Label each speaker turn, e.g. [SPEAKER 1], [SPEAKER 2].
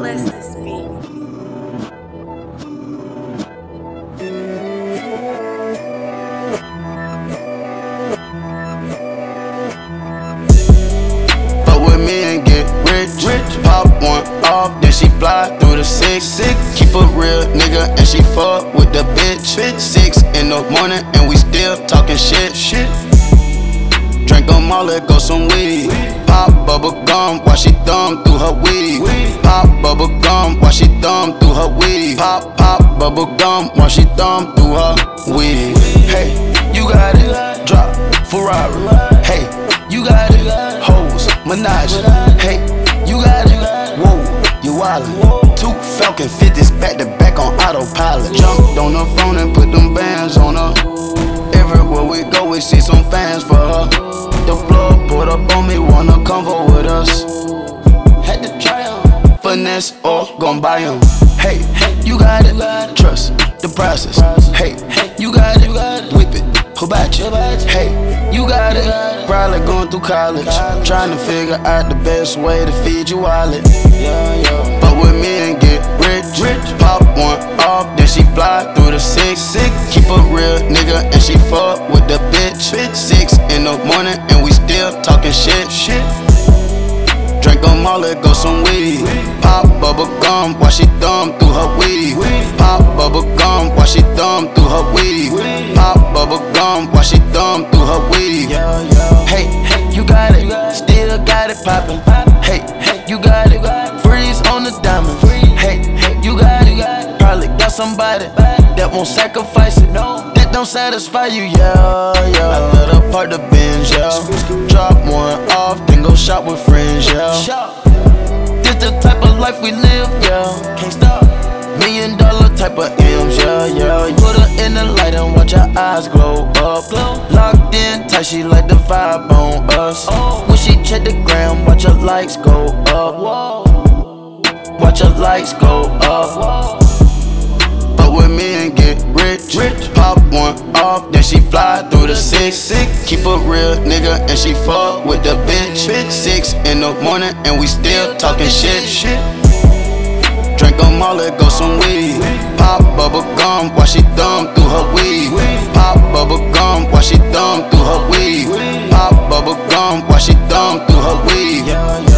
[SPEAKER 1] bless this beat.
[SPEAKER 2] Fuck with me and get rich. Pop one off, then she fly through the six. Keep a real nigga and she fuck with the bitch. 6 in the morning and we still talking shit. Drink 'em all, let go some weed. Pop bubble gum while she thumb through her weed. Pop bubble gum while she thumb through her weed. Pop bubble gum while she thumb through her weed. Hey, you got it, drop Ferrari. Hey, you got it, hoes, Menage. Hey, you got it, whoa, you wildin'. 2 Falcon 50s back to back on autopilot. Jumped on the phone and put them bands on her. Everywhere we go, we see some fans for her. The plug put up on me, wanna convo with us. Had to try 'em, finesse or gon' buy 'em. Hey, you got it, trust the process. Hey, you got it, whip it, who about you? Hey, you got it, probably going through college, trying to figure out the best way to feed your wallet. Fuck with me and get rich. Pop one off, then she fly through the six. Keep a real nigga and she fuck with the bitch. 6 in the morning and we still talking shit. Drink 'em all, let go some weed. Pop bubble gum while she thumb through her weed. Pop bubble gum while she thumb through her weed. Pop bubble gum while she thumb through her weed. Hey, you got it, still got it poppin'. Hey, you got it, freeze on the diamond. Hey, you got it, probably got somebody that won't sacrifice it. That don't satisfy you, yeah. I let her park the Benz, yeah. Drop one off, then go shop with friends, yeah. This the type of life we live, yeah. Can't stop. $1 million type of M's, yeah. Put her in the light and watch her eyes glow up. Locked in tight, she like the vibe on us. When she check the gram, watch her likes go up. Watch her likes go up. Fuck with me and get rich. Pop one off, then she fly through the six. Keep a real nigga and she fuck with the bitch. 6 in the morning and we still talking shit. Drink 'em all, let go some weed. Pop bubble gum while she thumb through her weed. Pop bubble gum while she thumb through her weed. Pop bubble gum while she thumb through her weed.